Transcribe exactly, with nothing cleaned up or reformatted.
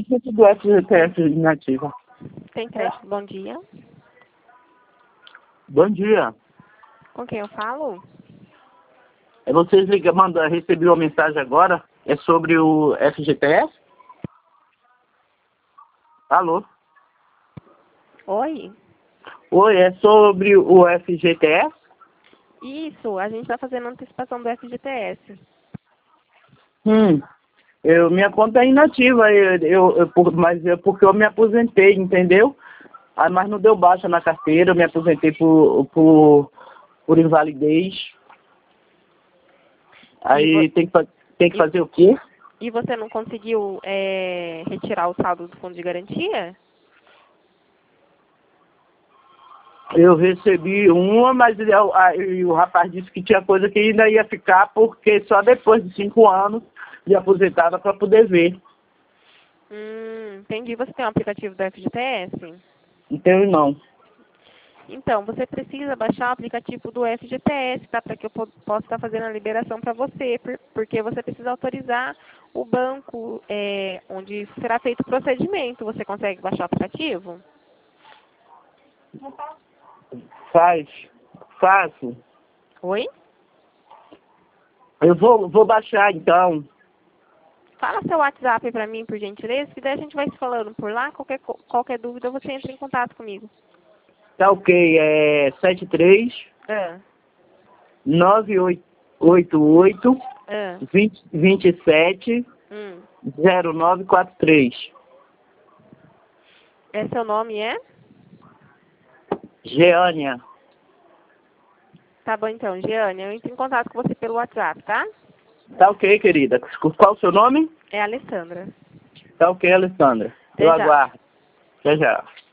crédito do F G T S inativa. Tem crédito. Bom dia. Bom dia. Com quem eu falo? É vocês ligam, manda, recebi uma mensagem agora. É sobre o F G T S? Alô? Oi? Oi, é sobre o F G T S? Isso, a gente está fazendo antecipação do F G T S. Hum, eu, minha conta é inativa, eu, eu, eu, por- mas é porque eu me aposentei, entendeu? Ah, mas não deu baixa na carteira, eu me aposentei por, por, por invalidez. Aí E, vo tem que, fa- tem que e, fazer o quê? e você não conseguiu é, retirar o saldo do fundo de garantia? Eu recebi uma, mas ele- a- e o rapaz disse que tinha coisa que ainda ia ficar, porque só depois de cinco anos de aposentada para poder ver. Hum, entendi. Você tem um aplicativo do F G T S? Então, não. Então, você precisa baixar o aplicativo do F G T S, tá? Para que eu po possa estar fazendo a liberação para você, por, porque você precisa autorizar o banco é, onde será feito o procedimento. Você consegue baixar o aplicativo? Faz. Faço. Oi? Eu vou, vou baixar, então. Fala seu WhatsApp para mim, por gentileza, que daí a gente vai se falando por lá. Qualquer, co- qualquer dúvida, você entra em contato comigo. Tá ok, é sete três Ah, nove oito oito ah, vinte e sete hum. zero nove quatro três. É, seu nome é? Geânia. Tá bom então, Giane. Eu entro em contato com você pelo WhatsApp, tá? Tá ok, querida. Qual o seu nome? É a Alessandra. Tá ok, Alessandra. Eu Até já. aguardo. Até já.